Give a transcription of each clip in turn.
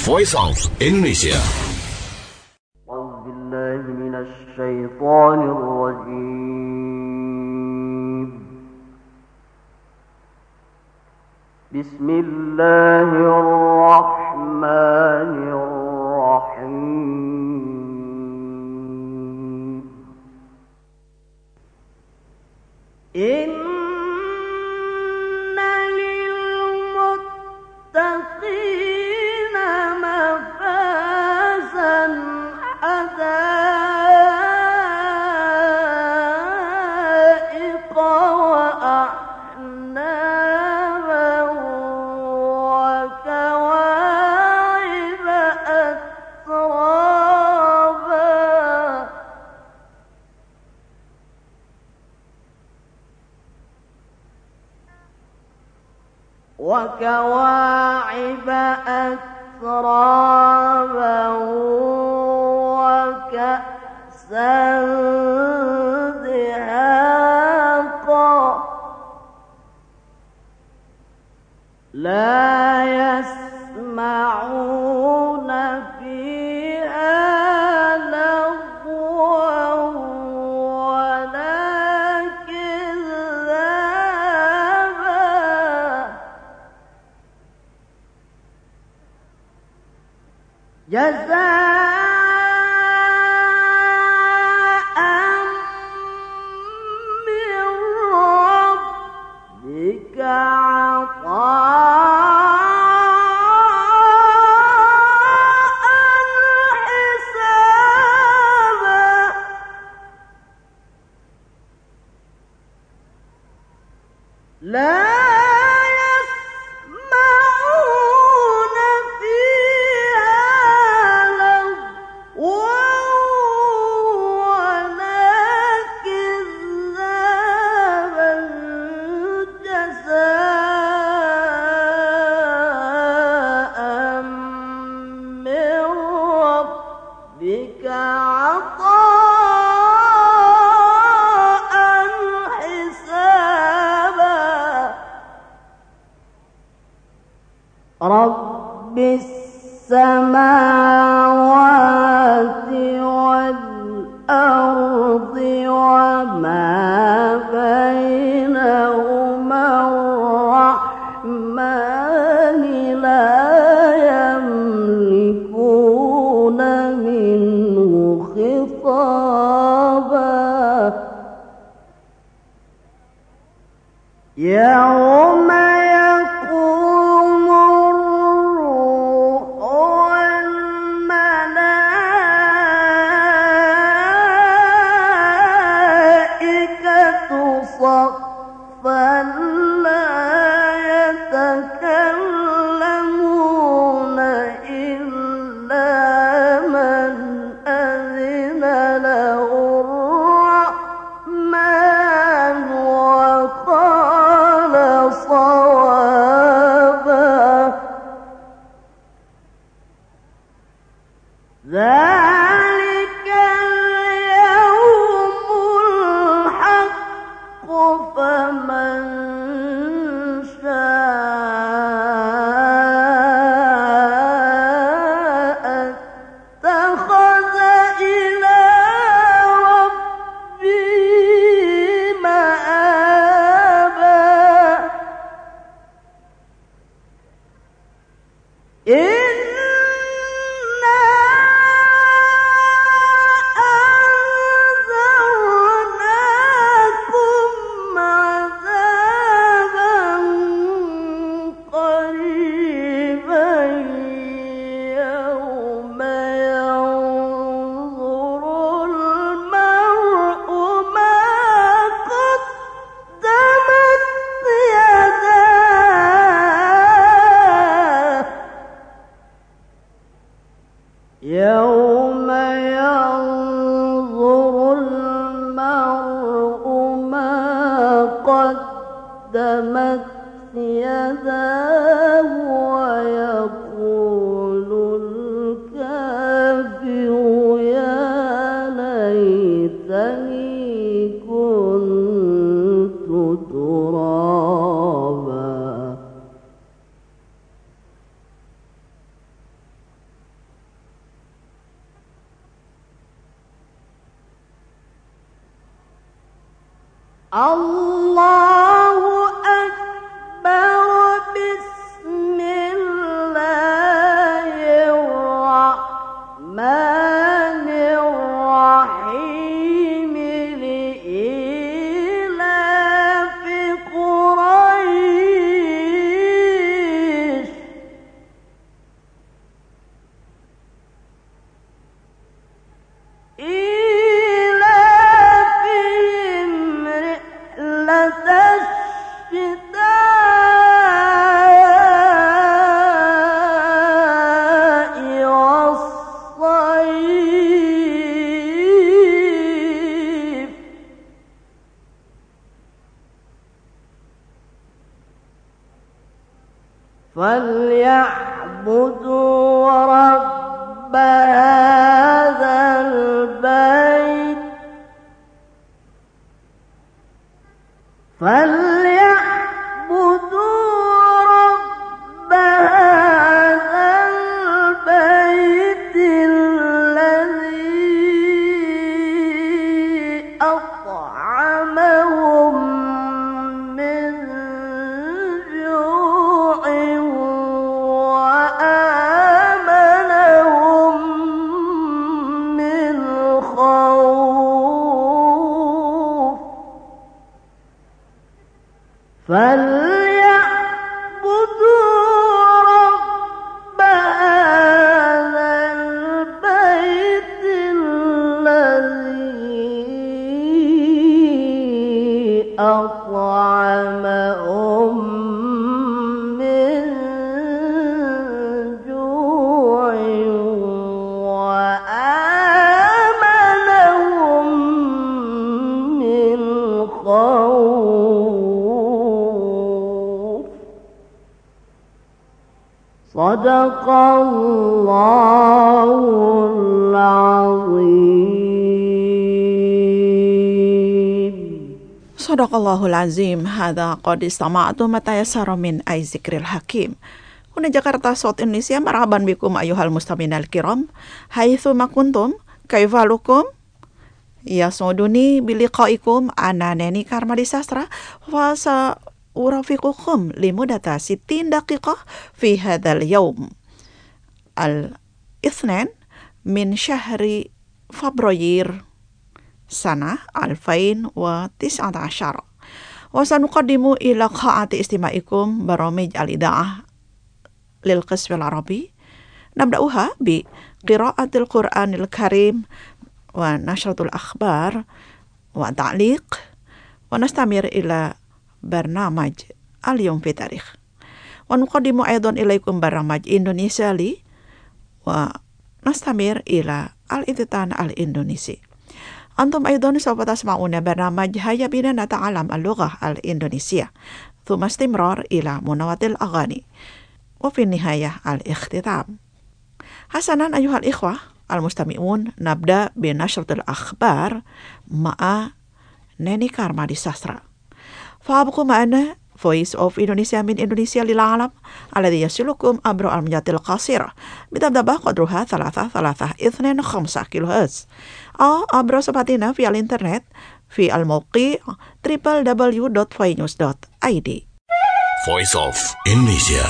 Voice of Indonesia. أعوذ بالله من الشيطان الرجيم. بسم الله الرحمن الرحيم. إن للمتقين مفازا حدائق وأعنابا وكواعب أترابا وكأسا دهاقا لا يسمعون فيها لغوا ولا كذابا جزاء من ربك عطاء حسابا لا يسمعون فيها لغوا ولا كذابا جزاء من ربك عطاء حسابا رب السماوات والأرض وما بينهما الرحمن لا يملكون منه خطابا يوم يقوم الروح والملائكة صفا لا يتكلمون إلا من أذن له الرحمن وقال صوابا ذلك اليوم الحق فمن شاء اتخذ إلى ربه مآبا إنا أنذرناكم عذابا قريبا يوم ينظر المرء ما قدمت يداه يوم ينظر المرء ما قدمت يداه ويقول الكافر يا ليتني كنت ترابا فليعبدوا رب هذا البيت الذي أطعمهم من جوع وآمنهم من خوف فليعبدوا رب هذا البيت الذي أطعمهم من جوع وآمنهم من خوف. صدق الله العظيم. Sadaqallahul azim. Hadza qad istama'tu ma tayassara min zikril hakim. Huna Jakarta South Indonesia, marhaban bikum ayuhal mustaminal kiram haitsu ma kuntum kaifa lukum yasuduni biliqaikum ana Neni Karmadi Sastra wa sa urafiqukum limudata 60 daqiqah fi hadzal yaum al-itsnain min syahri Februari sana 2019 wa sanuqaddimu ila qa'ati istima'ikum baramij al-ida'ah lil qism al-arabi nabda'uha bi qira'atil Qur'anil Karim wa nashratul akhbar wa ta'liq wa nastamir ila barnamaj al-yawm fi tarikh wa nuqaddimu aidan ilaikum barnamaj Indonesia li wa nastamir ila al-intitan al-Indonesi. Antum aidan sawfa tasma'una barnamaj Hayya bina nata'alam al-lughah al-Indonesia thumma istimrar ila munawatil aghani wa fi nihayah al-ikhtitam. Hasanan ayuhal ikhwah al-mustami'un, nabda bi nashratil akhbar ma'a Neni Karmadi Sastra. فابقوا معنا Voice of Indonesia من إندونيسيا للعالم الذي يصلكم عبر الموجات القصيرة بتبدأ قدرها 3.25 كيلو هرتز أو عبر صفحتنا في الإنترنت في الموقع www.voinews.id. Voice of Indonesia.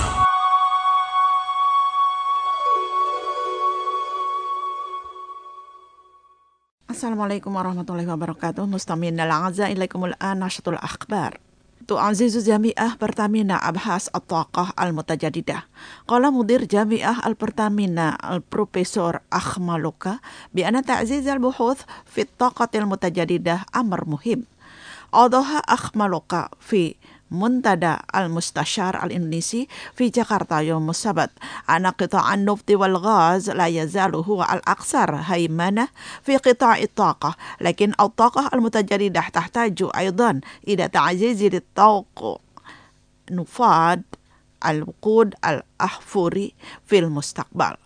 Assalamualaikum warahmatullahi wabarakatuh. Mustami'in al-a'za ilaikumul an nashratul akhbar. تعزز جامعة برتامينا أبحاث الطاقة المتجددة. قال مدير جامعة البرتامينا البروفيسور أخمالوكا بأن تعزيز البحوث في الطاقة المتجددة أمر مهم. أوضح أخمالوكا في منتدى المستشار الإندونيسي في جاكرتا يوم السبت أن قطاع النفط والغاز لا يزال هو الأكثر هيمنة في قطاع الطاقة، لكن الطاقة المتجددة تحتاج أيضا إلى تعزيز الطاقة نفاذ الوقود الأحفوري في المستقبل.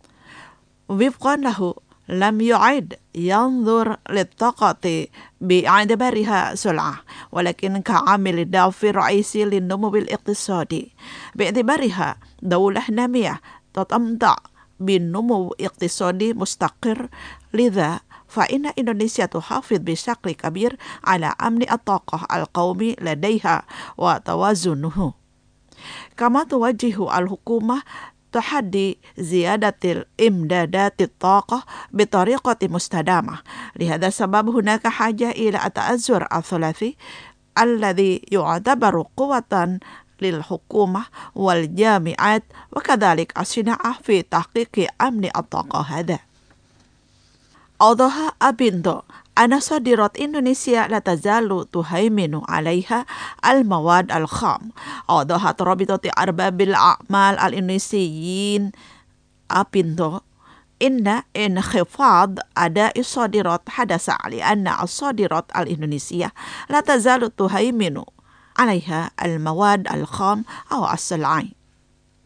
وفقا له لم يعد ينظر للطاقة باعتبارها سلعة، ولكن كعامل دافع رئيسي للنمو الاقتصادي، باعتبارها دولة نامية تتمتع بنمو اقتصادي مستقر. لذا فإن إندونيسيا تحافظ بشكل كبير على أمن الطاقة القومي لديها وتوازنه. كما توجه الحكومة تحدي زيادة الإمدادات الطاقة بطريقة مستدامة. لهذا السبب هناك حاجة إلى التأزر الثلاثي الذي يعتبر قوة للحكومة والجامعات وكذلك الصناعة في تحقيق أمن الطاقة هذا. أوضح أبيندو أن صادرات إندونيسيا لا تزال تهيمن عليها المواد الخام. أوضحت رابطة أرباب الأعمال الإندونيسيين أبيندو إن انخفاض أداء الصادرات حدث لأن الصادرات الإندونيسية لا تزال تهيمن عليها المواد الخام أو السلع.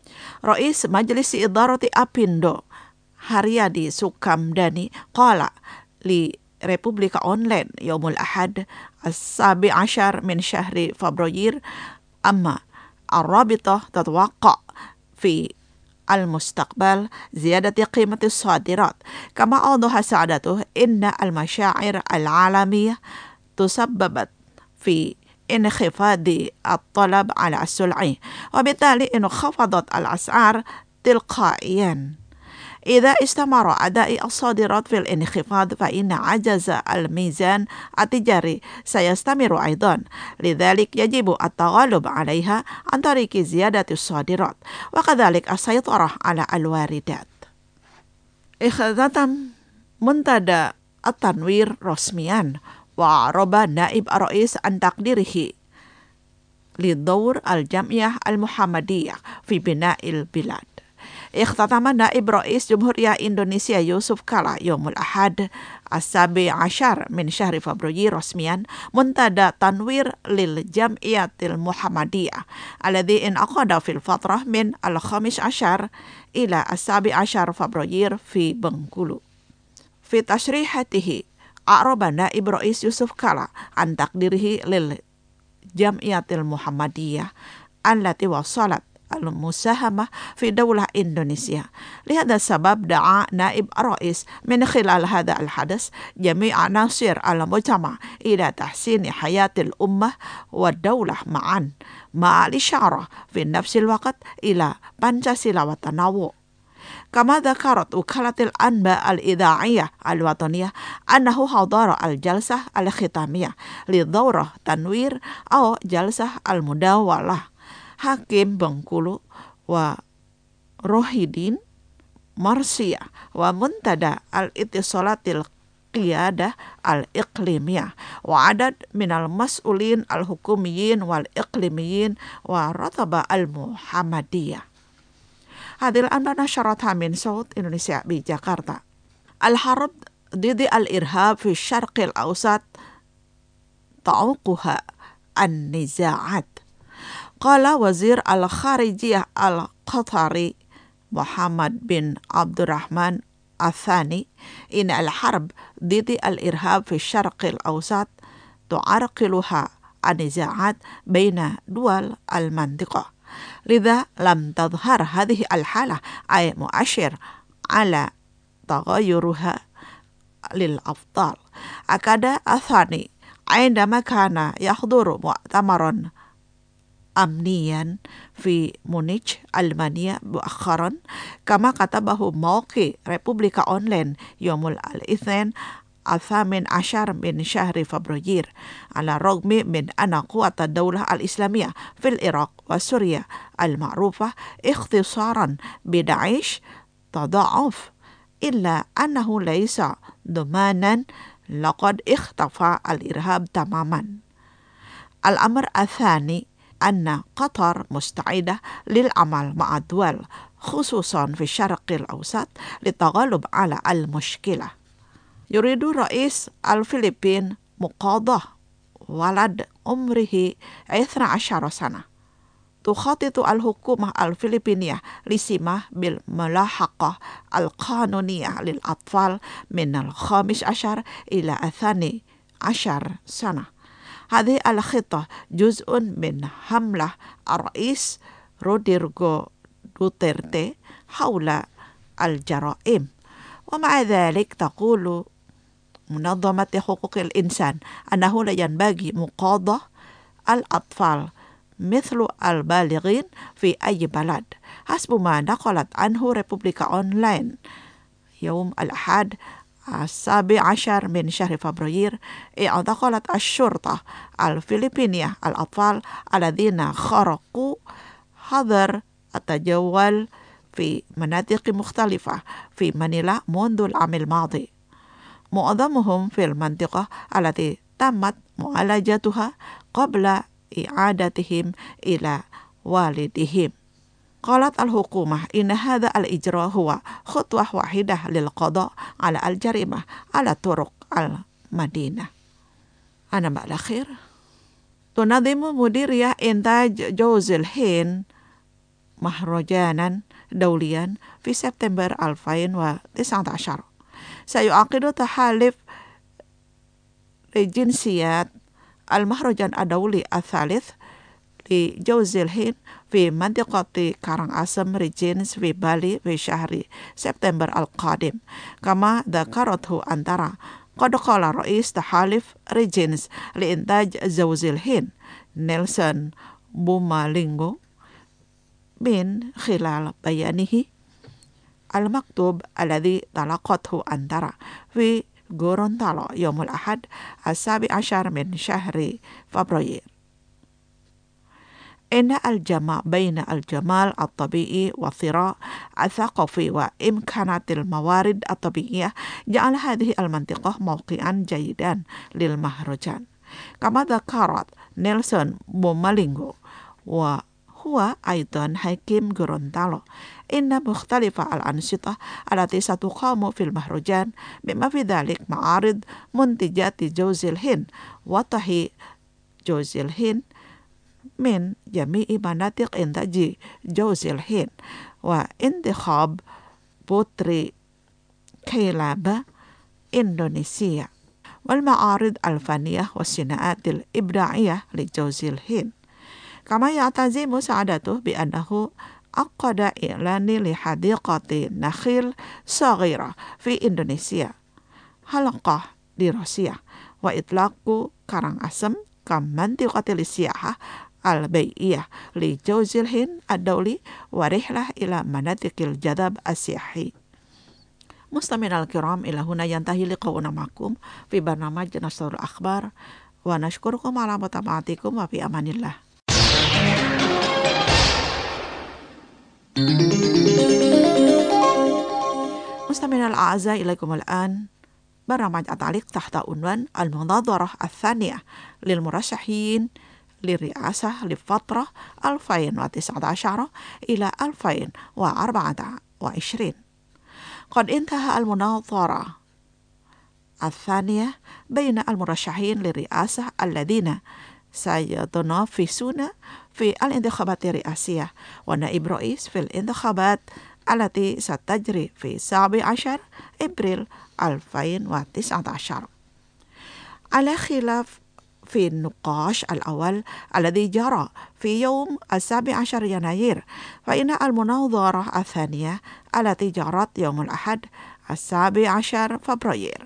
Rais Majlis Idarati Apindo Haryadi Sukamdani qala li Republika Online Yaumul Ahad As-Sabi Ashar min Syahri Februari amma الرابطة تتوقع في المستقبل زيادة قيمة الصادرات كما أوضح سعادته إن المشاعر العالمية تسببت في انخفاض الطلب على السلع وبالتالي انخفضت الأسعار تلقائيا. إذا استمر أداء الصادرات في الانخفاض فإن عجز الميزان التجاري سيستمر أيضا، لذلك يجب التغلب عليها عن طريق زيادة الصادرات وكذلك السيطرة على الواردات. اختتم منتدى التنوير رسميا وأعرب نائب الرئيس عن تقديره لدور الجمعية المحمدية في بناء البلاد. اختتم نائب رئيس جمهورية إندونيسيا يوسف كالا يوم الأحد السابع عشر من شهر فبراير رسميا منتدى تنوير للجمعية المحمدية الذي انعقد في الفترة من 15 إلى 17 فبراير في بنغولو. في تصريحاته أعرب نائب رئيس يوسف كالا عن تقديره للجمعية المحمدية التي وصلت المساهمة في دولة إندونيسيا. لهذا السبب دعا نائب الرئيس من خلال هذا الحدث جميع عناصر المجتمع إلى تحسين حياة الأمة والدولة معا مع الإشارة في نفس الوقت إلى بانشاسيلا والتنوع. كما ذكرت وكالة الأنباء الإذاعية الوطنية أنه حضر الجلسة الختامية لدورة تنوير أو جلسة المداولة Hakim Bengkulu wa Rohidin Marsia wa Muntada al-Ittisalatil Qiyadah al-Iqlimiyah wa adad minal mas'ulin al-hukumiyin wal-iqlimiyin wa rataba al-Muhammadiyah. Hadil anda nasyaratha min Saud Indonesia di Jakarta. Al-Harb didi al-Irhab fi Syarqil Awsat ta'uquha an-nizaat. Qala wazir al-kharijiyah al-Qatari Muhammad bin Abdurrahman al-Thani in al-harb ضد الإرهاب في الشرق الأوسط تعرقلها النزاعات بين دول المنطقة. لذا لم تظهر هذه الحالة أي مؤشر على تغيرها للأفضل. أكد الثاني عندما كان يحضر مؤتمرا أمنيا في مونيتش ألمانيا مؤخرا كما كتبه موقع ريبوبليكا أونلاين يوم الاثنين 18 من شهر فبراير على الرغم من أن قوة الدولة الإسلامية في العراق وسوريا المعروفة اختصارا بداعش تضاعف إلا أنه ليس ضمانا لقد اختفى الإرهاب تماما. الأمر الثاني أن قطر مستعدة للعمل مع الدول خصوصا في الشرق الأوسط للتغلب على المشكلة. يريد رئيس الفلبين مقاضاة ولد عمره 12 سنة. تخطط الحكومة الفلبينية لسماح بالملاحقة القانونية للأطفال من 15 إلى 12 سنة. هذه الخطة جزء من حملة الرئيس رودريغو دوترتي حول الجرائم. ومع ذلك تقول منظمة حقوق الإنسان أنه لا ينبغي مقاضاة الأطفال مثل البالغين في أي بلد، حسب ما نقلت عنه ريبوبليكا أونلاين يوم الأحد 17 من شهر فبراير. اعتقلت الشرطة الفلبينية الأطفال الذين خرقوا حظر التجول في مناطق مختلفة في مانيلا منذ العام الماضي، معظمهم في المنطقة التي تمت معالجتها قبل إعادتهم إلى والدهم. قالت الحكومة إن هذا الإجراء هو خطوة واحدة للقضاء على الجريمة على طرق المدينة. أنا بالأخير تنظم مديرية إنتاج جوز الهند مهرجانا دوليا في سبتمبر 2019. سيعقد تحالف لجنسيات المهرجان الدولي الثالث لجوز الهند في منطقة كارang Asem ريجينز في بالي في شهر سبتمبر القادم. كما ذكرته أنترا قد قال رئيس تحالف ريجينز لإنتاج جوز الهند نيلسون بومالينغو من خلال بيانه المكتوب الذي تلقته أنترا في غورونتالو يوم الأحد 17 من شهر فبراير. إن الجمع بين الجمال الطبيعي والثراء الثقافي وإمكانات الموارد الطبيعية جعل هذه المنطقة موقعا جيدا للمهرجان. كما ذكرت نيلسون بومالينغو وهو أيضا حاكم غورونتالو إن مختلف الأنشطة التي ستقام في المهرجان بما في ذلك معارض منتجات جوز الهند وطهي جوز الهند من جميع مناطق إنتاج جوز الهند وانتخاب بوتري كيلابا إندونيسيا والمعارض الفنية والصناعات الإبداعية لجوز الهند. كما يعتزم سعادته بأنه عقد إعلان لحديقة نخيل صغيرة في إندونيسيا حلقة دراسية وإطلاق كارang Asem كمنطقة للسياحة البيئية لجوز الهند الدولي ورحلة إلى مناطق الجذب السياحي. مستمعينا الكرام، إلى هنا ينتهي لقاؤنا معكم في برنامج نشر الأخبار ونشكركم على متابعتكم وفي أمان الله. مستمعينا الأعزاء، إليكم الآن برنامج التعليق تحت عنوان المناظرة الثانية للمرشحين للرئاسة لفترة 2019 إلى 2024. قد انتهى المناظرة الثانية بين المرشحين للرئاسة الذين سيتنافسون في الانتخابات الرئاسية ونائب رئيس في الانتخابات التي ستجري في 17 أبريل 2019. على خلاف في النقاش الأول الذي جرى في يوم 17 يناير، فإن المناظرة الثانية التي جرت يوم الأحد 17 فبراير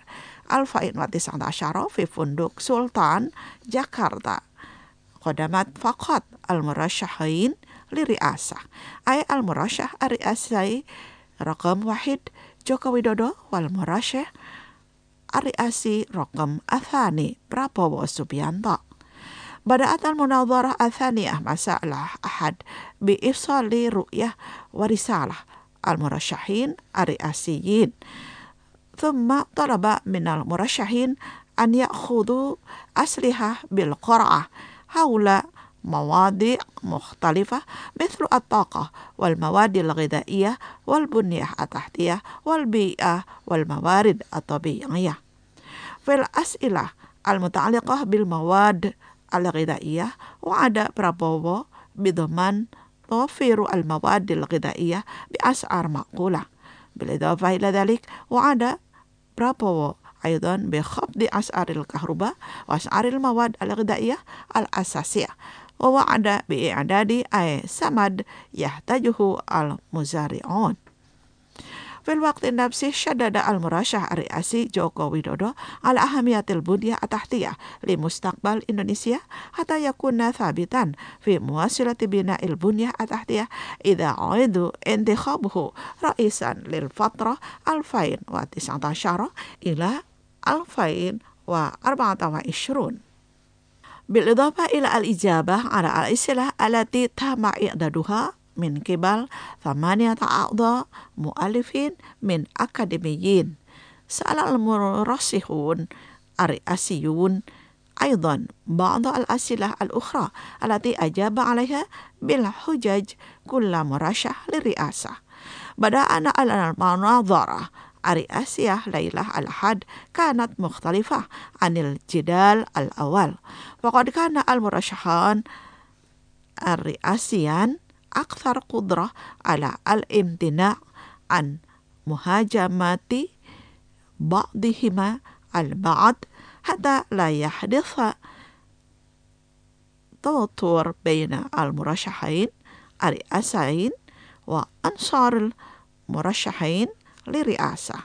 2019 في فندق سلطان جاكرتا قدمت فقط المرشحين للرئاسة، أي المرشح الرئاسي رقم 1 جوكو ويدودو والمرشح الرئاسي رقم 2 برابوو سوبيانتو. بدأت المناظرة الثانية مساء الأحد بإفصال رؤية ورسالة المرشحين الرئاسيين، ثم طلب من المرشحين أن يأخذوا أسلحة بالقرعة حول مواضيع مختلفة مثل الطاقة والمواد الغذائية والبنية التحتية والبيئة والموارد الطبيعية. في الأسئلة المتعلقة بالمواد الغذائية وعد برابوو بضمان توفير المواد الغذائية بأسعار معقولة. بالإضافة إلى ذلك وعد برابوو أيضا بخفض أسعار الكهرباء وأسعار المواد الغذائية الأساسية، ووعد بإعداد أي سمد يحتاجه المزارعون. في الوقت نفسه شدد المرشح الرئاسي جوكو ويدودو على أهمية البنية التحتية لمستقبل إندونيسيا حتى يكون ثابتا في مواصلة بناء البنية التحتية إذا عاد انتخابه رئيسا للفترة 2019 إلى 2024. بالإضافة إلى الإجابة على الأسئلة التي تم إعدادها من قبل 8 أعضاء مؤلفين من أكاديميين، سأل المرشحون الرئاسيون أيضا بعض الأسئلة الأخرى التي أجاب عليها بالحجج كل مرشح للرئاسة. بدأنا المناظرة الرئاسية ليلة الأحد كانت مختلفة عن الجدال الأول، وقد كان المرشحان الرئاسيان akthar qudrah ala al-imtina' an muhajamati ba'dihima al-ba'd hatta la yahditha توتر بين المرشحين الرئاسيين وأنصار المرشحين للرئاسة.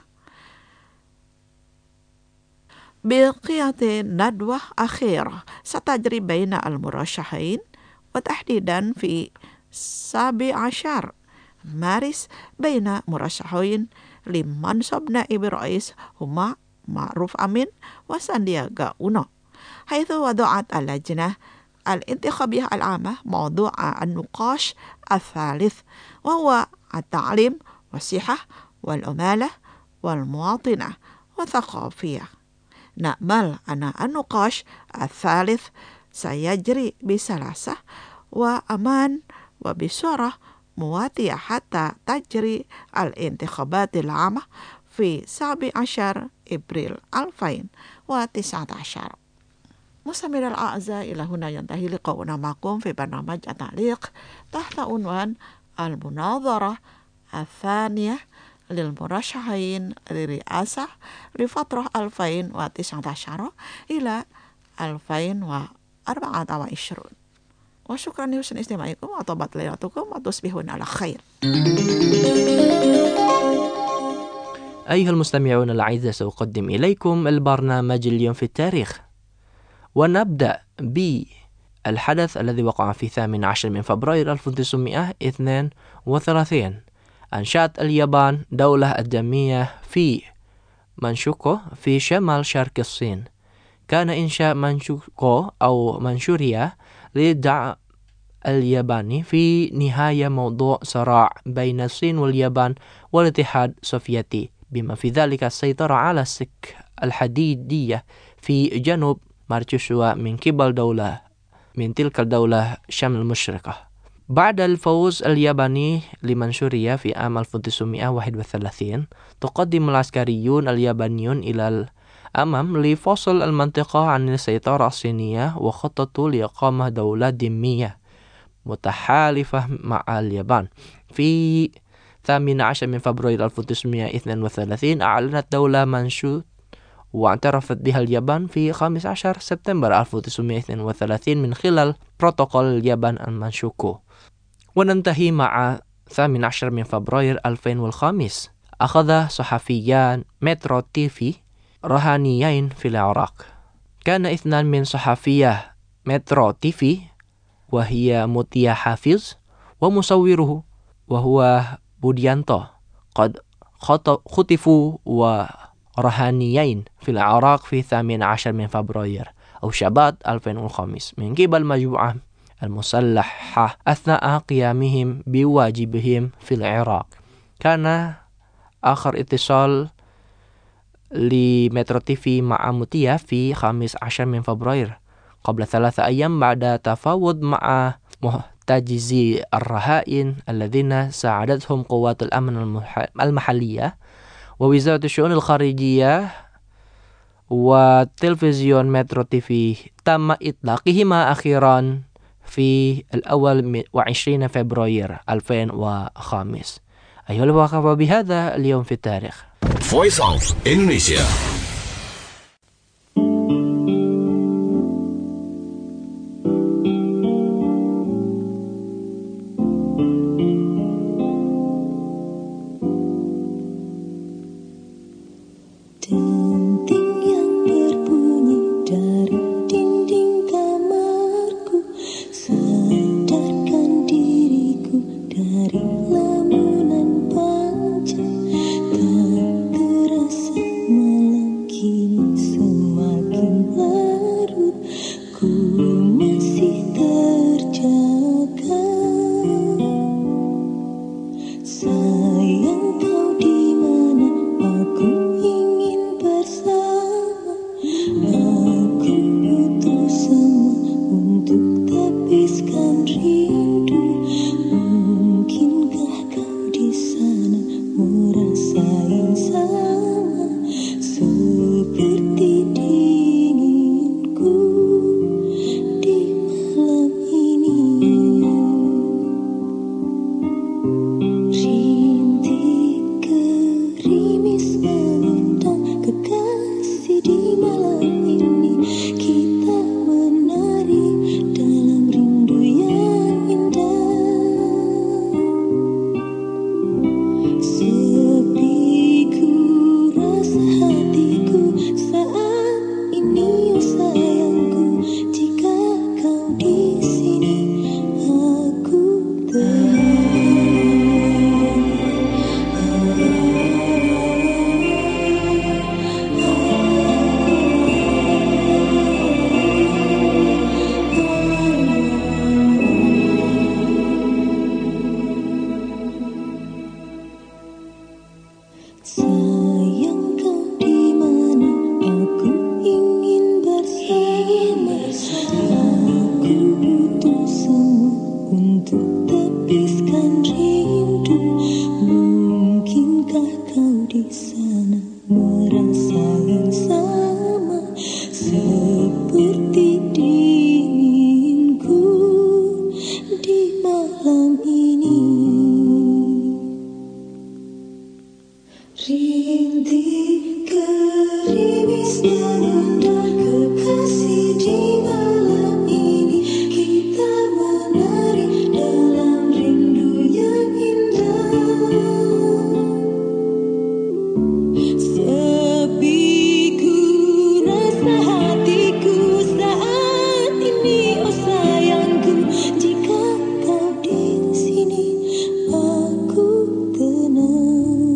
بقية ندوة أخيرة ستجري بين المرشحين وتحديدا في 17 مارس بين مرشحين لمنصب نائب رئيس هما معروف أمين وساندياغا أونو، حيث وضعت اللجنة الانتخابية العامة موضوع النقاش الثالث وهو التعليم والصحة والعمالة والمواطنة والثقافية. نأمل أن النقاش الثالث سيجري بسلاسة وأمان وبسرعة مواتية حتى تجري الانتخابات العامة في 17 إبريل 2019. مستمعينا الأعزاء، إلى هنا ينتهي لقاؤنا معكم في برنامج التعليق تحت عنوان المناظرة الثانية للمرشحين للرئاسة لفترة 2019 إلى 2024. وشكرا لحسن استماعكم وطابت ليلتكم وتصبحون على خير. أيها المستمعون الأعزاء، سأقدم إليكم البرنامج اليوم في التاريخ، ونبدأ بالحدث الذي وقع في 18 من فبراير 1932. أنشأت اليابان دولة أدمية في مانشوكو في شمال شرق الصين. كان إنشاء مانشوكو أو منشوريا للدعم الياباني في نهاية موضوع صراع بين الصين واليابان والاتحاد السوفيتي، بما في ذلك السيطرة على السكك الحديدية في جنوب مانشوكو من قبل دولة من تلك الدولة شمال المشرقة. بعد الفوز الياباني لمنشوريا في عام 1931 تقدم العسكريون اليابانيون إلى الأمام لفصل المنطقة عن السيطرة الصينية، وخططوا لإقامة دولة ذمية متحالفة مع اليابان. في 18 من فبراير 1932 أعلنت دولة مانشو واعترفت بها اليابان في 15 سبتمبر 1932 من خلال بروتوكول اليابان المانشوكو. وننتهي مع 18 من فبراير 2005. أخذ صحفيان مترو تيفي رهانيين في العراق. كان 2 من صحفية مترو تيفي وهي موتيا حافظ ومصوره وهو بوديانتو قد خطفوا ورهانيين في العراق في 18 من فبراير أو شباط 2005 من قبل مجموعة المسلحة أثناء قيامهم بواجبهم في العراق. كان آخر اتصال لمترو تيفي مع موتيا في 15 من فبراير قبل 3 أيام بعد تفاوض مع محتجزي الرهائن الذين ساعدتهم قوات الأمن المحلية ووزارة الشؤون الخارجية وتلفزيون مترو تيفي. تم إطلاقهما أخيرا في 21 فبراير 2005. أيها الأخوة، وبهذا اليوم في التاريخ. Voice of Indonesia. Lamunan panjang tak terasa malam. tepeskan rindu. Mungkinkah kau di sana merasa yang sama seperti dinginku di malam ini? Rintik gerimisnya menang kekasih di malam ini. Kita menari dalam rindu yang indah. Sepiku rasa hatiku saat ini, oh sayangku. Jika kau di sini, aku tenang.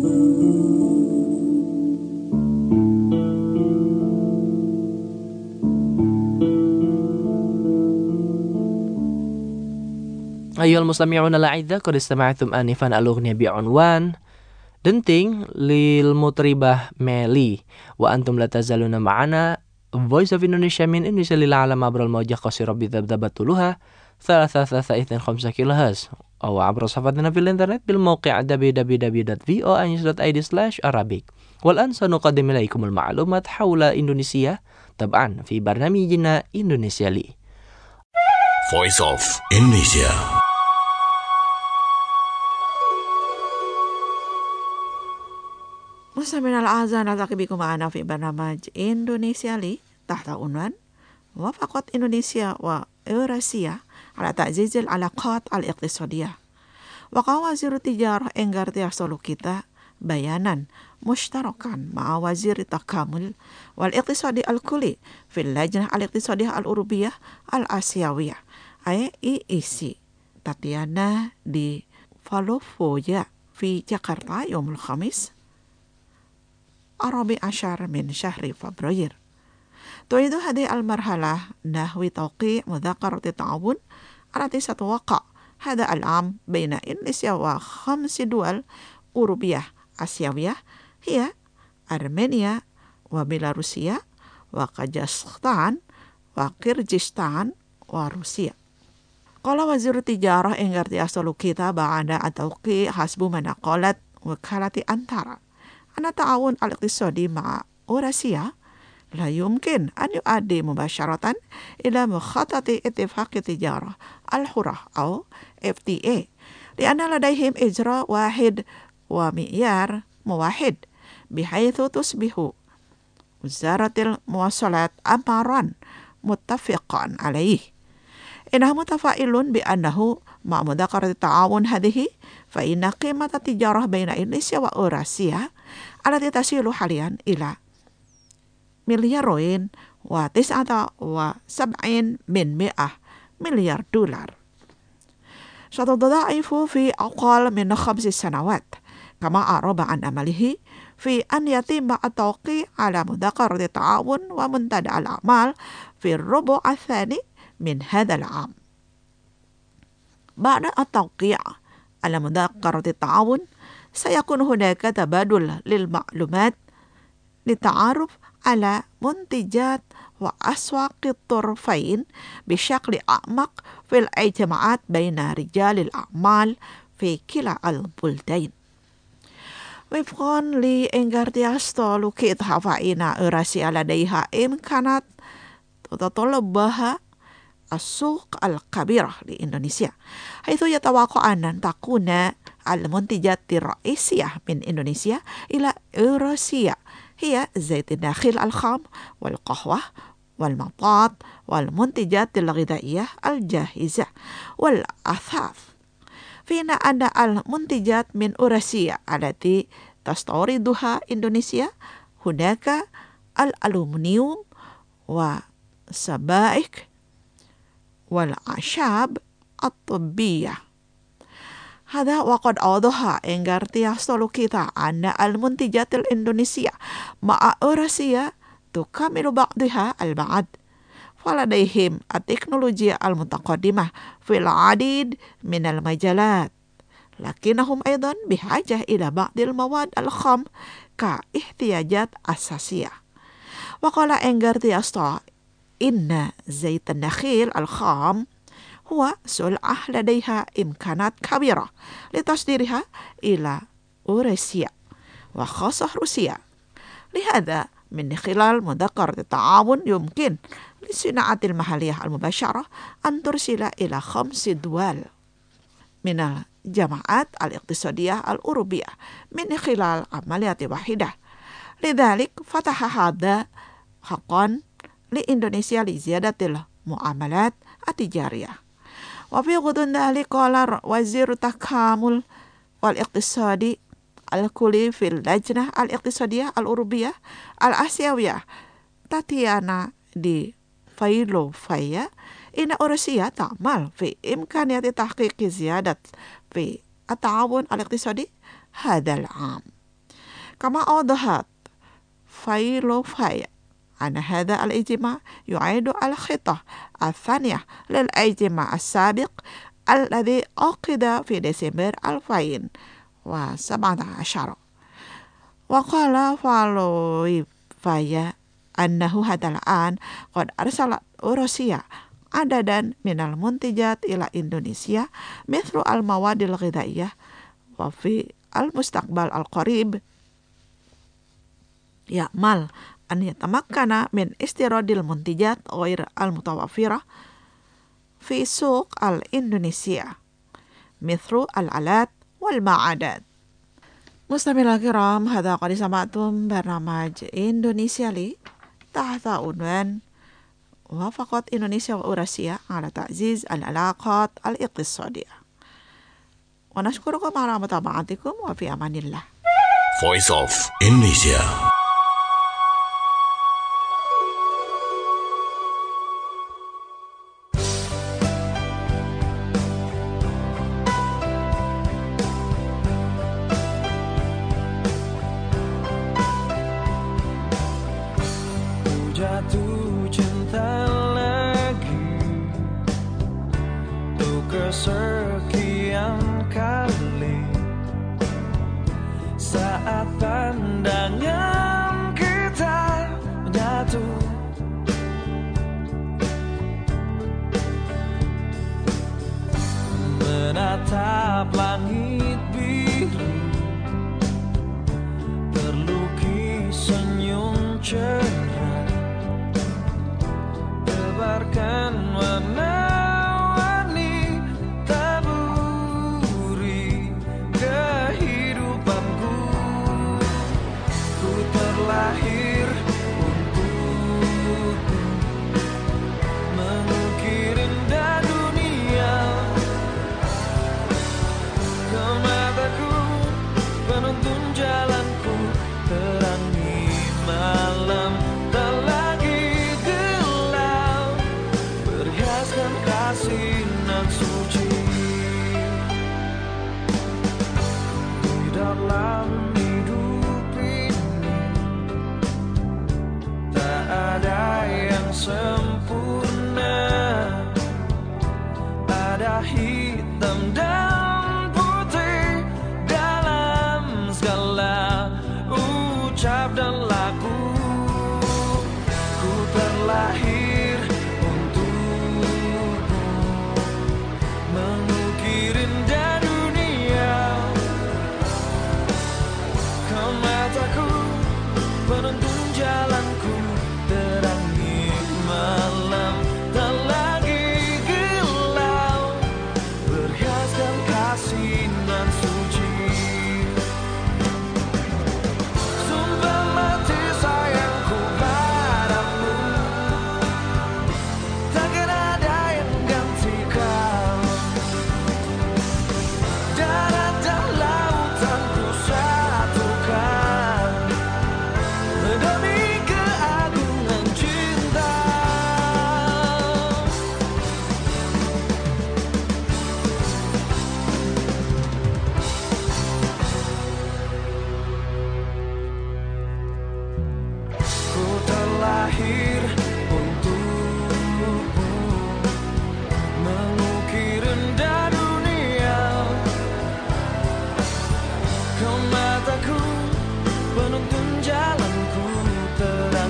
أيها المستمعون الأعزاء قد استمعتم آنفا الأغنية بعنوان دنتينغ للمطربة ميلي وأنتم لا تزالون معنا Voice of Indonesia من إندونيسيا للعالم عبر الموجة قصيرة بذبذبة طولها 335 كيلوهرتز أو عبر صفحتنا في الإنترنت بالموقع www.voanews.id/Arabic. والآن سنقدم إليكم المعلومات حول إندونيسيا طبعا في برنامجنا إندونيسيا لي. Voice of Indonesia. مستمعينا الأعزاء، نلتقي بكم معنا في برنامج إندونيسيا لي تحت عنوان موافقة إندونيسيا وإوراسيا على تعزيز العلاقات الاقتصادية. وقع وزير التجارة إنغارتيا سولوكيتا بيانا مشتركا مع وزير التكامل والاقتصادي الكلي في اللجنة الاقتصادية الأوروبية الآسيوية EEC تاتيانا دي فالوفويا في جاكرتا يوم الخميس 14 من شهر فبراير. تريد هذه المرحلة نحو توقيع مذكرة التعاون التي ستوقع هذا العام بين إندونيسيا و5 دول أوروبية آسيوية هي أرمينيا وبيلاروسيا وقزاقستان وكيرغيزستان وروسيا. قال وزير التجارة إنغارتيا سولوكيتا بعد التوقيع حسب ما نقلت وكالة أنتارا أن التعاون الاقتصادي مع أوراسيا لا يمكن أن يؤدي مباشرة إلى مخطط اتفاق التجارة الحرة أو FTA، لأن لديهم إجراء واحد ومعيار واحد، بحيث تصبح وزارة المواصلات أمرا متفقا عليه. إنه متفائل بأنه مع مذكرة التعاون هذه فإن قيمة التجارة بين إندونيسيا وأوراسيا التي تصل حاليا إلى $279 مليار ستتضاعف في أقل من 5 سنوات، كما أعرب عن أمله في أن يتم التوقيع على مذكرة التعاون ومنتدى الأعمال في الربع الثاني من هذا العام. بعد التوقيع على مذكرة التعاون سيكون هناك تبادل للمعلومات للتعرف على منتجات وأسواق الطرفين بشكل أعمق في الاجتماعات بين رجال الأعمال في كلا البلدين. وفقا لإنغارتيا سولوكيتا فإن أوراسيا لديها إمكانات تتطلبها السوق الكبيرة لإندونيسيا، حيث يتوقع أن تكون المنتجات الرئيسية من إندونيسيا إلى أوراسيا هي زيت النخيل الخام والقهوة والمطاط والمنتجات الغذائية الجاهزة والأثاث، فإن أن المنتجات من أوراسيا التي تستوردها إندونيسيا هناك الألومنيوم والسبائك والأعشاب الطبية. هذا وقد أوضح إنغارتيا سولوكيتا أن المنتجات الإندونيسية مع أوراسيا تكمل بعضها البعض، فلديهم التكنولوجيا المتقدمة في العديد من المجالات، لكنهم أيضا بحاجة إلى بعض المواد الخام كاحتياجات أساسية. وقال إنغارتيا إن زيت النخيل الخام هو سلعة لديها إمكانات كبيرة لتصديرها إلى أوراسيا وخاصة روسيا. لهذا من خلال مذكرة التعاون يمكن للصناعة المحلية المباشرة أن ترسل إلى 5 دول من الجماعات الاقتصادية الأوروبية من خلال عملية واحدة. لذلك فتح هذا حقا لإندونيسيا لزيادة المعاملات التجارية. وفي غضون ذلك قال وزير التكامل والاقتصادي الكلي في اللجنة الاقتصادية الأوروبية الآسيوية تاتيانا دي فايلوفايا إن أوراسيا تعمل في إمكانية تحقيق زيادة في التعاون الاقتصادي هذا العام. كما أوضحت فايلوفايا أن هذا الاجتماع يعيد الخطة الثانية للاجتماع السابق الذي عقد في ديسمبر 2017. وقال فايلوفايا أنه حتى الآن قد أرسلت روسيا عددا من المنتجات إلى إندونيسيا مثل المواد الغذائية، وفي المستقبل القريب يأمل أن يتمكن من استيراد المنتجات غير المتوفرة في سوق الإندونيسيا مثل الآلات والمعدات. مستمعينا الكرام، هذا قد سمعتم برنامج إندونيسيا لي تحت عنوان موافقة إندونيسيا وأوراسيا على تعزيز العلاقات الاقتصادية. ونشكركم على متابعتكم وفي أمان الله. Voice of Indonesia. Jatuh cinta lagi untuk kesekian kali saat pandangan kita menyatu, menatap langit biru terlukis senyum cerah, tebarkan warna-warni taburi kehidupanku. Ku terlahir untukmu, mengukir indah dunia. Kau mataku, penuntun jalanku, terangi malam tak lagi gelap, berhiaskan kasih nan suci. Di dalam hidup ini tak ada yang sempurna, ada hitam dan putih dalam segala ucap dan laku. Ku terlahir untukmu, mengukir indah dunia. Kau mataku, penuntun jalanku, terangi malam tak lagi gelap, berhiaskan kasih nan suci. Sumpah mati sayangku padamu, takkan ada yang gantikan. Darat dan lautan ku satukan demi keagungan cinta. Ku terlahir untukmu, mengukir indah dunia. Kau mataku, penuntun jalanku,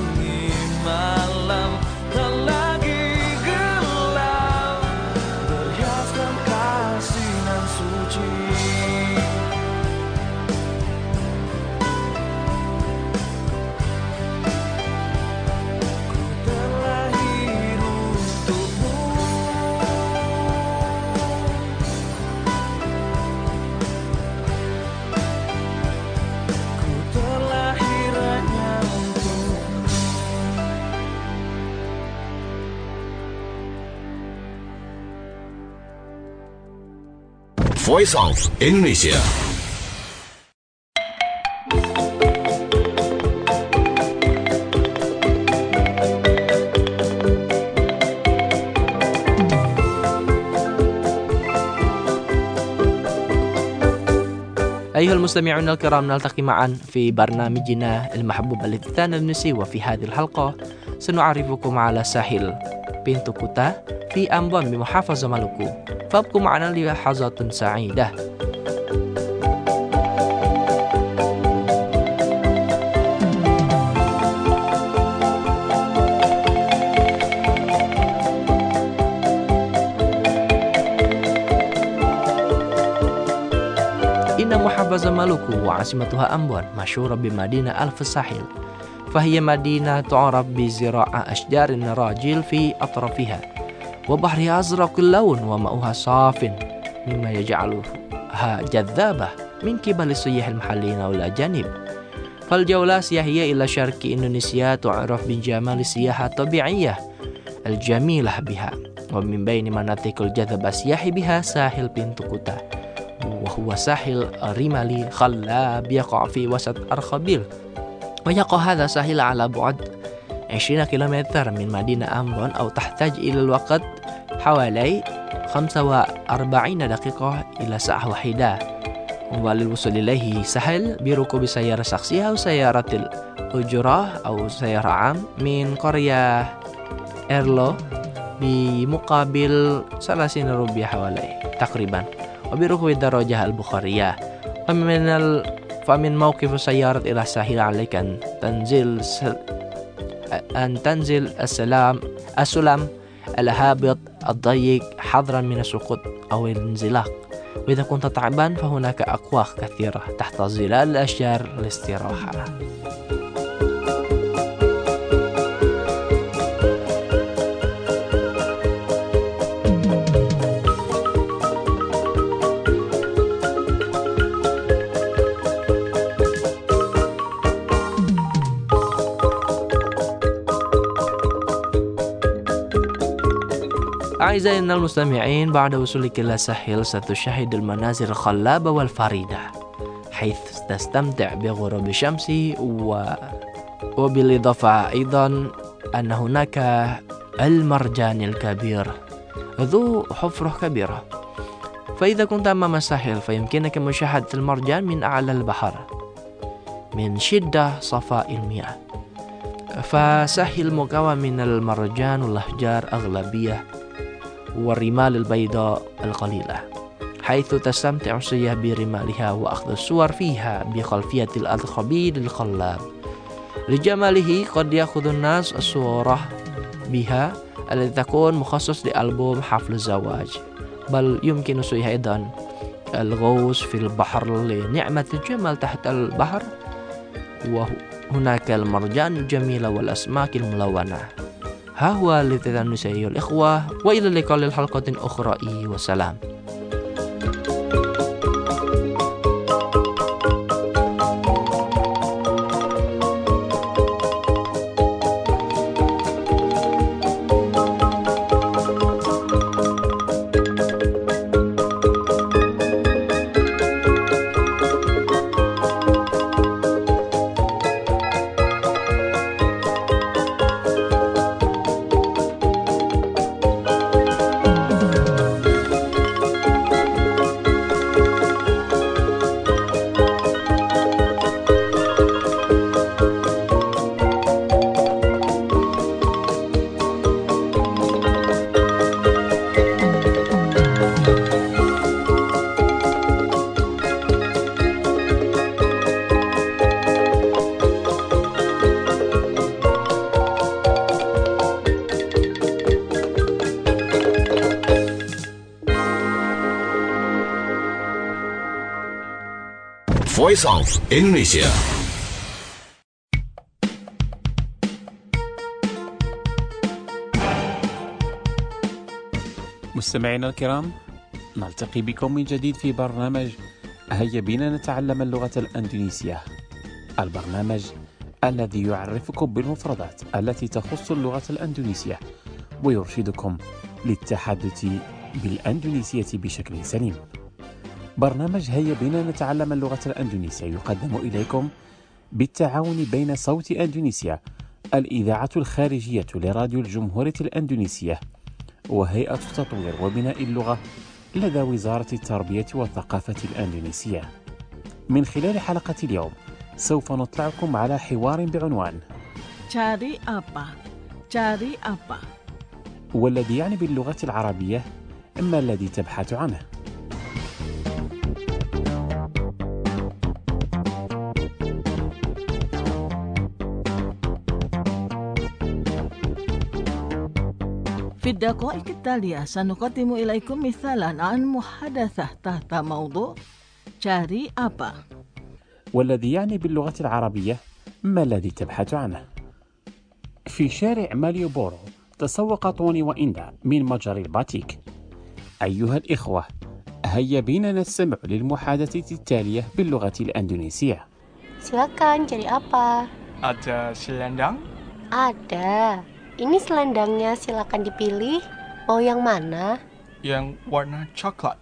terangi malam tak lagi gelap, suci. Ku terlahir untukmu. Ku terlahir hanya untukmu. Voice of Indonesia. أيها المستمعون الكرام، نلتقي معا في برنامجنا المحبوب الاثنان النسي. وفي هذه الحلقة سنعرفكم على ساحل بنتو كوتا في أمبون بمحافظة مالوكو، فابقوا معنا للحظات سعيدة. إن محافظة مالوكو وعاصمتها أمبون مشهورة بمدينة ألف الساحل، فهي مدينة تعرف بزراعة أشجار النراجيل في أطرافها، وبحرها أزرق اللون وماؤها صاف، مما يجعلها جذابة من قبل السياح المحليين والأجانب. فالجولة السياحية إلى شرق إندونيسيا تعرف بجمال السياحة الطبيعية الجميلة بها، ومن بين مناطق الجذب السياحي بها ساحل بنتو كوتا، وهو ساحل رمالي خلاب يقع في وسط أرخبيل، ويقع هذا الساحل على بعد 20 كيلومتر من مدينة أمبون، أو تحتاج إلى الوقت حوالي 45 دقيقة إلى ساعة واحدة. وللوصول إليه سهل بركوب سيارة شخصية أو سيارة الأجرة أو سيارة عام من قرية إيرلو بمقابل 30 روبيا حوالي تقريبا، وبركوب الدراجة البخارية. فمن موقف السيارة إلى الساحل عليك أن تنزل السلام الهابط الضيق حذرا من السقوط أو الانزلاق، وإذا كنت تعبان فهناك أكواخ كثيرة تحت ظلال الأشجار للاستراحة. أعزائنا المستمعين، بعد وصولك إلى الساحل ستشاهد المناظر الخلابة والفريدة، حيث تستمتع بغروب الشمس وبالإضافة أيضا أن هناك المرجان الكبير ذو حفرة كبيرة. فإذا كنت أمام الساحل فيمكنك مشاهدة المرجان من أعلى البحر من شدة صفاء المياه. فساحل مكون من المرجان والأحجار أغلبية والرمال البيضاء القليلة، حيث تستمتع السياح برمالها وأخذ الصور فيها بخلفية الأرخبيل الخلاب. لجماله قد يأخذ الناس الصورة بها التي تكون مخصص لألبوم حفل الزواج، بل يمكن السياح أيضا الغوص في البحر لنعمة الجمال تحت البحر، وهناك المرجان الجميلة والأسماك الملونة. ها هو لتتنسي أيها الإخوة، وإلى اللقاء للحلقة أخرى، وسلام. Voice of Indonesia. مستمعينا الكرام، نلتقي بكم من جديد في برنامج هيا بنا نتعلم اللغة الأندونيسية، البرنامج الذي يعرفكم بالمفردات التي تخص اللغة الأندونيسية ويرشدكم للتحدث بالأندونيسية بشكل سليم. برنامج هيا بنا نتعلم اللغة الأندونيسية يقدم إليكم بالتعاون بين صوت أندونيسيا، الإذاعة الخارجية لراديو الجمهورية الأندونيسية، وهيئة تطوير وبناء اللغة لدى وزارة التربية والثقافة الأندونيسية. من خلال حلقة اليوم سوف نطلعكم على حوار بعنوان Cari apa? Cari apa? والذي يعني باللغة العربية ما الذي تبحث عنه. في الدقائق التالية سنقدم إليكم مثالا عن محادثة تحت موضوع Cari apa? والذي يعني باللغة العربية ما الذي تبحث عنه. في شارع ماليوبورو تسوق طوني وإندا من متجر الباتيك. أيها الإخوة، هيا بنا نستمع للمحادثة التالية باللغة الأندونيسية. Silakan, cari apa? Ada selendang? Ada. Ini selendangnya, silakan dipilih. Mau yang mana? Yang warna coklat.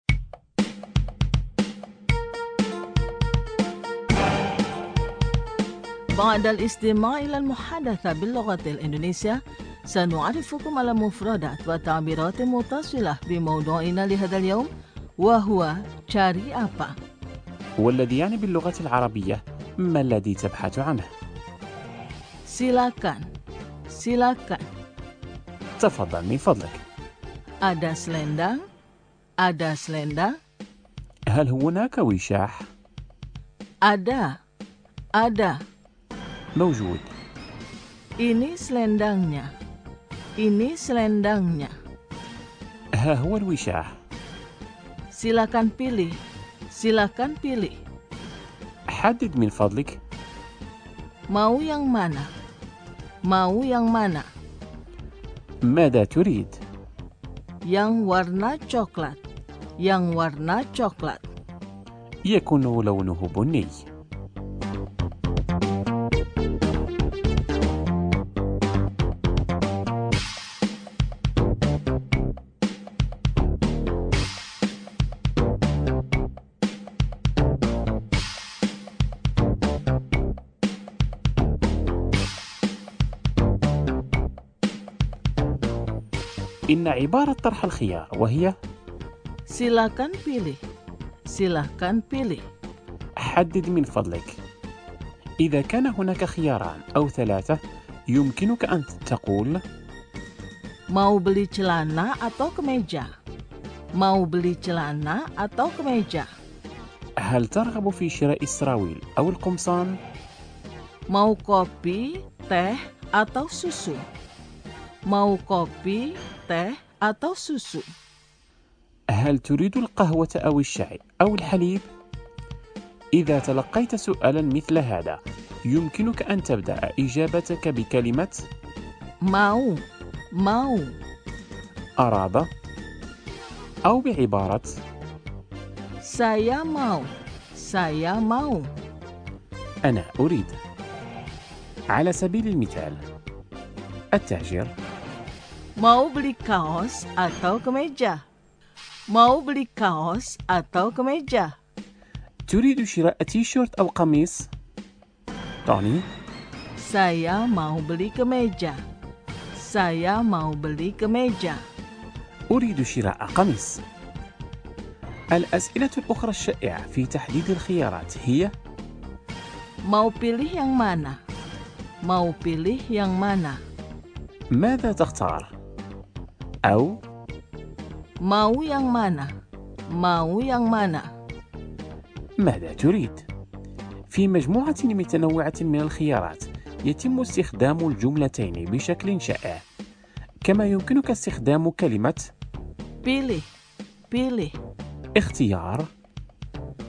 بعد الاستماع إلى المحادثة باللغة الإندونيسية سنعرفكم على مفردات وتعبيرات متصلة بموضوعنا لهذا اليوم وهو Cari apa? والذي يعني باللغة العربية ما الذي تبحث عنه. Silakan, silakan. تفضل من فضلك. Ada selendang? Ada selendang? هل هناك وشاح؟ Ada, ada. موجود. Ini selendangnya. Ini selendangnya. ها هو الوشاح. Silakan pilih. Silakan pilih. حدد من فضلك. Mau yang mana? Mau yang mana? ماذا تريد؟ Yang warna coklat. Yang warna coklat. يكون لونه بني. إن عبارة طرح الخيار وهي Silakan pilih. Silakan pilih. حدد من فضلك. إذا كان هناك خياران أو ثلاثة يمكنك أن تقول Mau beli celana atau kemeja? Mau beli celana atau kemeja? هل ترغب في شراء السراويل أو القمصان؟ Mau kopi, teh, atau susu? Mau kopi, teh, atau susu? هل تريد القهوة أو الشاي أو الحليب؟ إذا تلقيت سؤالا مثل هذا يمكنك أن تبدأ إجابتك بكلمة Mau, mau. أراد أو بعبارة Saya mau. Saya mau. أنا أريد. على سبيل المثال التاجر Mau beli kaos atau kemeja? Mau beli kaos atau kemeja? تريد شراء تيشيرت أو قميص؟ توني Saya mau beli kemeja. Saya mau beli kemeja. أريد شراء قميص. الأسئلة الأخرى الشائعة في تحديد الخيارات هي Mau pilih yang mana? Mau pilih yang mana? ماذا تختار؟ أو Mau yang mana? Mau yang mana? ماذا تريد؟ في مجموعة متنوعة من الخيارات يتم استخدام الجملتين بشكل شائع، كما يمكنك استخدام كلمة Pilih, pilih. اختيار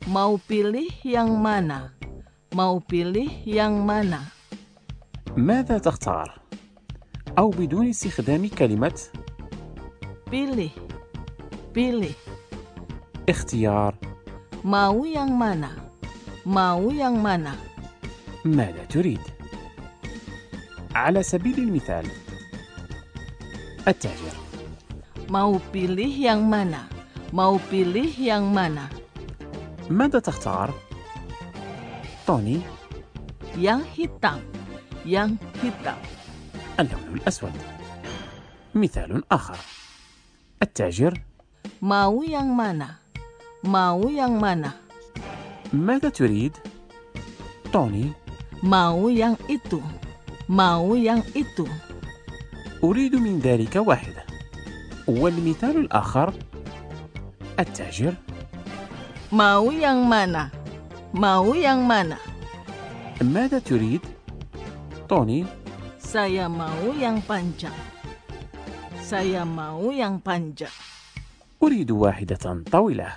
Mau pilih yang mana? Mau pilih yang mana? ماذا تختار؟ أو بدون استخدام كلمة Pilih. Pilih. اختيار. Mau yang mana? Mau yang mana? ماذا تريد؟ على سبيل المثال التاجر. Mau pilih yang mana? Mau pilih yang mana? ماذا تختار؟ توني. Yang hitam. Yang hitam. اللون الأسود. مثال آخر التاجر. Mau yang mana? Mau yang mana? ماذا تريد؟ توني. Mau yang itu. Mau yang itu. أريد من ذلك واحدة. والمثال الآخر التاجر. Mau yang mana? Mau yang mana? ماذا تريد؟ توني. Saya mau yang panjang. Saya mau yang panjang. أريد واحدة طويلة.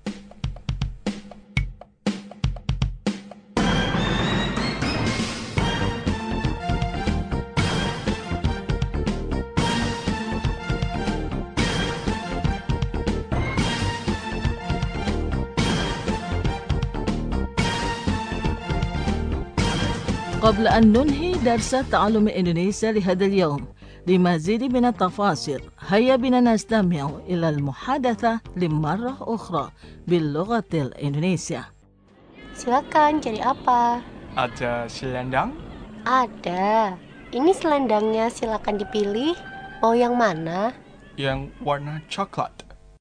قبل أن ننهي درس تعلم إندونيسيا لهذا اليوم لمزيد من التفاصيل هيا بنا نستمع إلى المحادثة لمرة أخرى باللغة الإندونيسية. Silakan, cari apa? Ada selendang? Ada. Ini selendangnya, silakan dipilih. Mau yang mana? Yang warna coklat.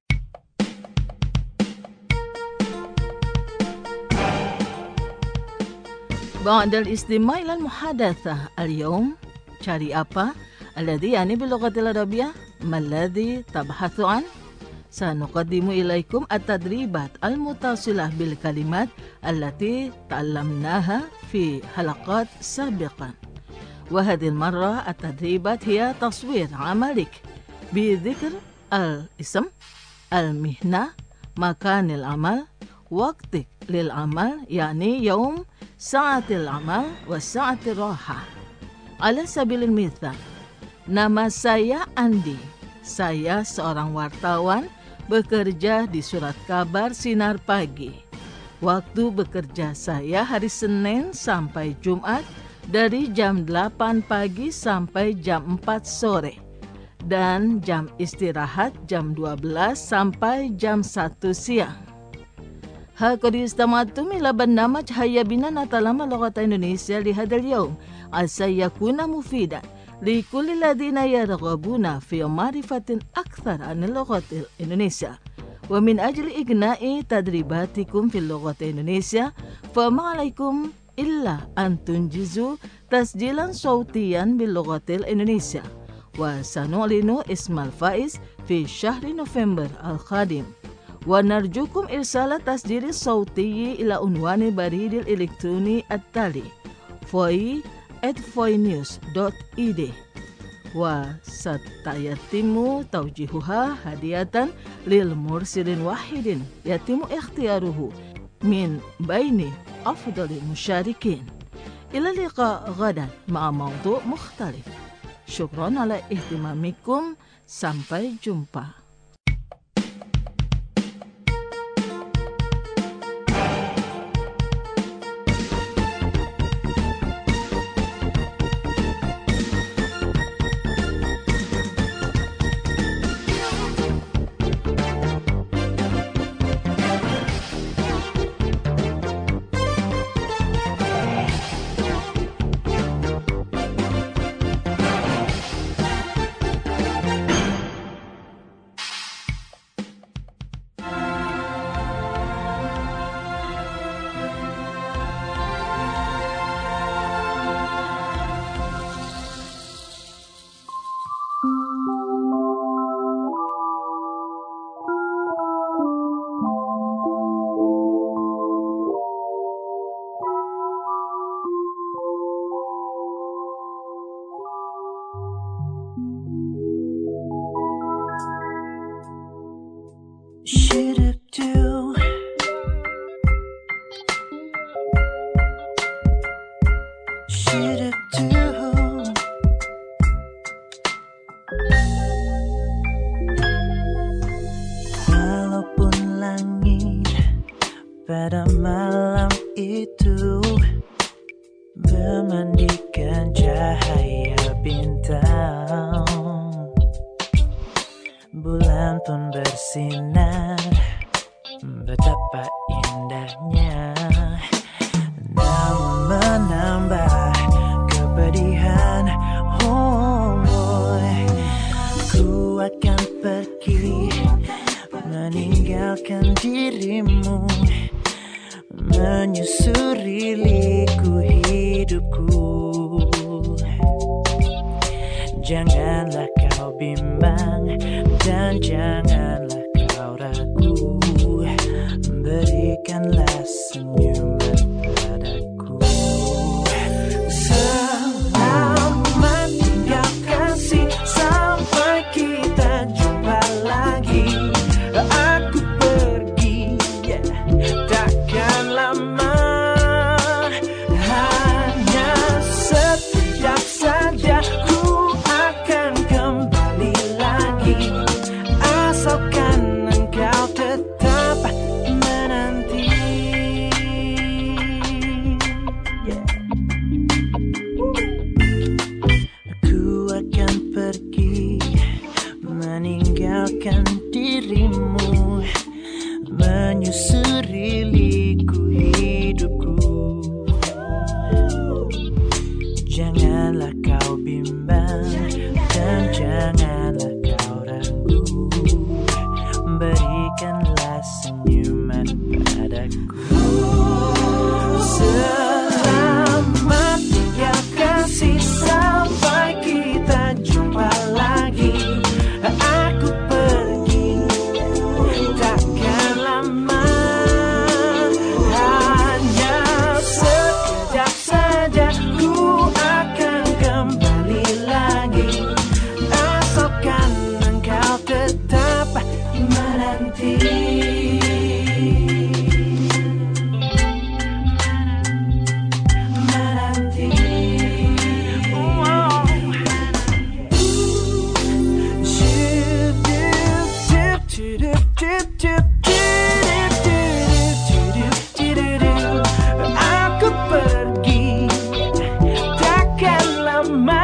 بعد الاستماع إلى المحادثة اليوم cari apa الذي يعني باللغة العربية ما الذي تبحث عنه. سنقدم إليكم التدريبات المتصلة بالكلمات التي تعلمناها في حلقات سابقة. وهذه المرة التدريبات هي تصوير عملك بذكر الاسم، المهنة، مكان العمل، وقتك للعمل يعني يوم، ساعة العمل وساعة الراحة. على سبيل المثال, nama saya Andi. Saya seorang wartawan bekerja di surat kabar Sinar Pagi. Waktu bekerja saya hari Senin sampai Jumat dari jam 8 pagi sampai jam 4 sore. Dan jam istirahat jam 12 sampai jam 1 siang. قد استمعتم إلى برنامج هيا بنا نتعلم اللغة الإندونيسية لهذا اليوم عسى يكون مفيدا لكل الذين يرغبون في معرفة أكثر عن اللغة الإندونيسية. ومن أجل إجناء تدريباتكم في اللغة الإندونيسية فما عليكم إلا أن تنجزوا تسجيلا صوتيا باللغة الإندونيسية. وسنعلن اسم الفائز في شهر نوفمبر القادم. ونرجوكم إرسال تسجيل صوتي إلى عنوان البريد الإلكتروني التالي foi@foinews.id وستتم توجيهها هدية للمرسل واحد يتم اختياره من بين أفضل المشاركين. إلى اللقاء غدا مع موضوع مختلف. شكرا على اهتمامكم. Sampai jumpa. pada malam itu, bermandikan cahaya bintang. Bulan pun bersinar, betapa indahnya, namun menambah kepedihan. Oh, ku akan pergi, meninggalkan dirimu, menyusuri liku hidupku. Janganlah kau bimbang dan janganlah kau ragu, berikanlah senyuman padaku. Selamat tinggal kasih, sampai kita jumpa lagi. Aku pergi, takkan lama, hanya sekejap saja. Ku akan kembali lagi, asalkan engkau tetap menanti. Ku akan pergi, meninggalkan dirimu, menyusuri liku hidupku. Janganlah kau bimbang dan janganlah kau ragu, berikanlah senyuman padaku. Selamat ya kasih, sampai kita jumpa lagi. Aku pergi, takkan lama, hanya sekejap saja. Ku akan kembali lagi, asalkan engkau tetap menanti. Aku pergi, takkan lama.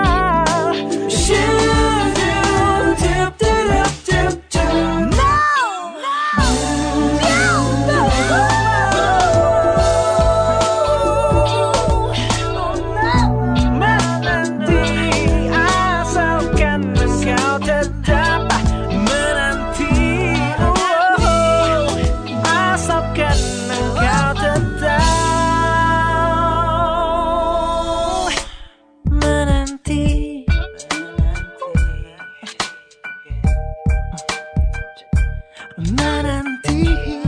Menanti, asalkan engkau tetap menanti. Asalkan engkau tetap menanti. Menanti.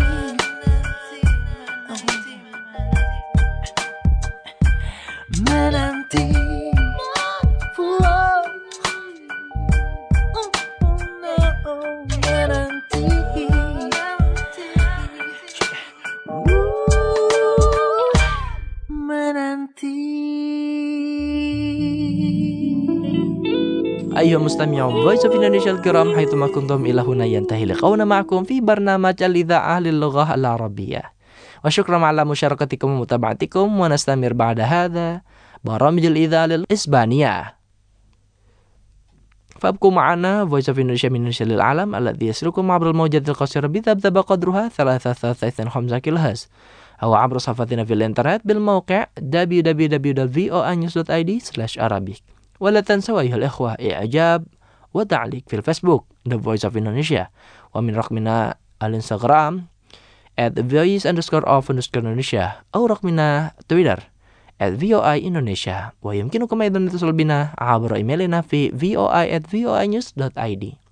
Menanti. أيها المستمعون Voice of Indonesia الكرام حيثما كنتم إلى هنا ينتهي لقاؤنا معكم في برنامج الإذاعة للغة العربية وشكرا على مشاركتكم ومتابعتكم ونستمر بعد هذا برامج الإذاعة الإسبانية فابقوا معنا Voice of Indonesia من إنشاء للعالم الذي يصلكم عبر الموجات القصيرة بذبذب قدرها 3.5 كيلوهرتز أو عبر صفحتنا في الإنترنت بالموقع www.voanews.id/arabic ولا تنسوا أيها الإخوة إعجاب وتعليق في الفيسبوك The Voice of Indonesia ومن رقمنا الانستغرام @voice_of_Indonesia أو رقمنا تويتر @VOI Indonesia ويمكنكم أيضا الاتصال بنا عبر إيميلنا في voi@voinews.id